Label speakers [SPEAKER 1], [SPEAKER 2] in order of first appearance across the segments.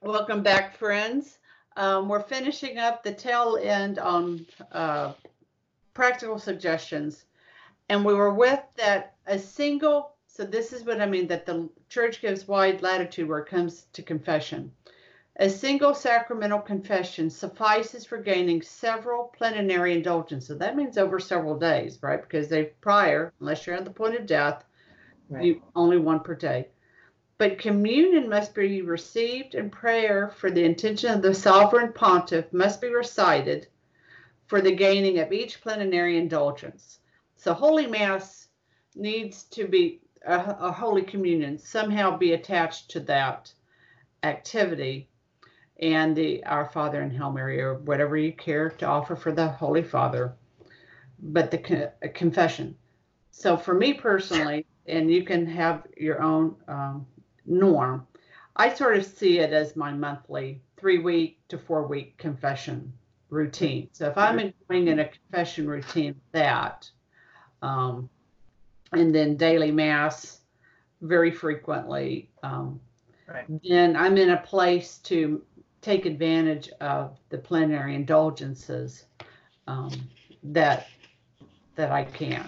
[SPEAKER 1] Welcome back, friends. We're finishing up the tail end on practical suggestions. And we were with that so this is what I mean, that the church gives wide latitude where it comes to confession. A single sacramental confession suffices for gaining several plenary indulgences. That means over several days, right? Because unless you're at the point of death, you only one per day. But communion must be received, and prayer for the intention of the sovereign pontiff must be recited for the gaining of each plenary indulgence. So Holy Mass needs to be a Holy Communion, somehow be attached to that activity, and the Our Father and Hail Mary, or whatever you care to offer for the Holy Father, but the confession. So for me personally, and you can have your own norm, I sort of see it as my monthly 3-week to 4-week confession routine. So if I'm doing in a confession routine and then daily Mass very frequently, then I'm in a place to take advantage of the plenary indulgences that I can.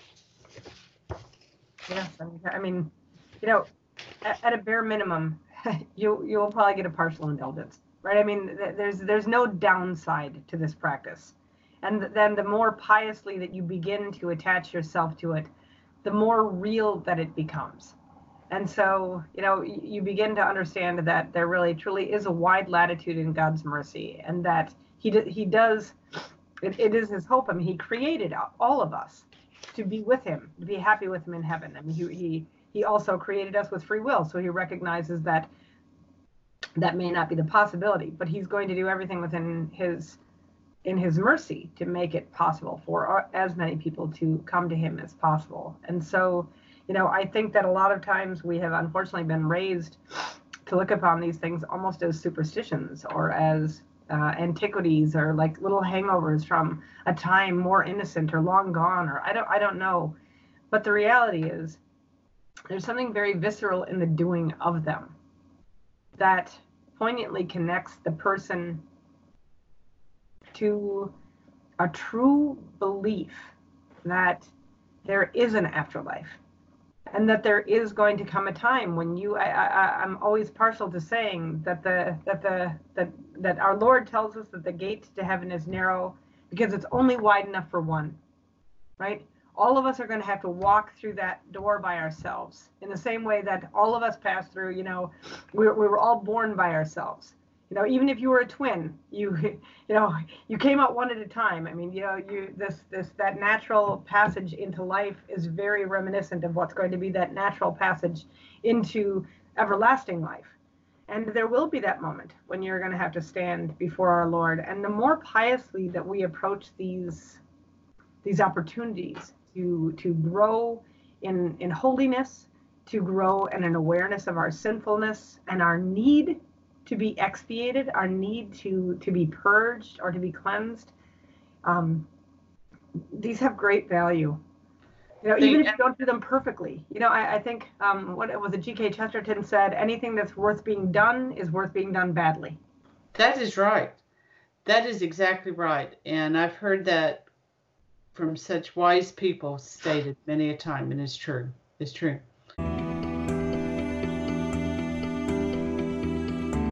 [SPEAKER 2] Yes, I mean, at a bare minimum, you'll probably get a partial indulgence, right? I mean, there's no downside to this practice, and then the more piously that you begin to attach yourself to it, the more real that it becomes. And so, you begin to understand that there really truly is a wide latitude in God's mercy, and that he does, it is his hope. I mean, he created all of us to be with him, to be happy with him in heaven. I mean, he also created us with free will, so he recognizes that may not be the possibility, but he's going to do everything within his mercy to make it possible for as many people to come to him as possible. And so, I think that a lot of times we have unfortunately been raised to look upon these things almost as superstitions or as antiquities, or like little hangovers from a time more innocent or long gone, or I don't know. But the reality is there's something very visceral in the doing of them that poignantly connects the person to a true belief that there is an afterlife, and that there is going to come a time when I'm always partial to saying that that our Lord tells us that the gate to heaven is narrow because it's only wide enough for one, right? All of us are going to have to walk through that door by ourselves, in the same way that all of us pass through. We were all born by ourselves. Even if you were a twin, you came out one at a time. I mean, that natural passage into life is very reminiscent of what's going to be that natural passage into everlasting life. And there will be that moment when you're going to have to stand before our Lord. And the more piously that we approach these opportunities to grow in holiness, to grow in an awareness of our sinfulness and our need to be expiated, our need to be purged or to be cleansed, these have great value. Even if you don't do them perfectly. I think what it was, G.K. Chesterton said, anything that's worth being done is worth being done badly.
[SPEAKER 1] That is right. That is exactly right. And I've heard that from such wise people stated many a time, and it's true. It's true.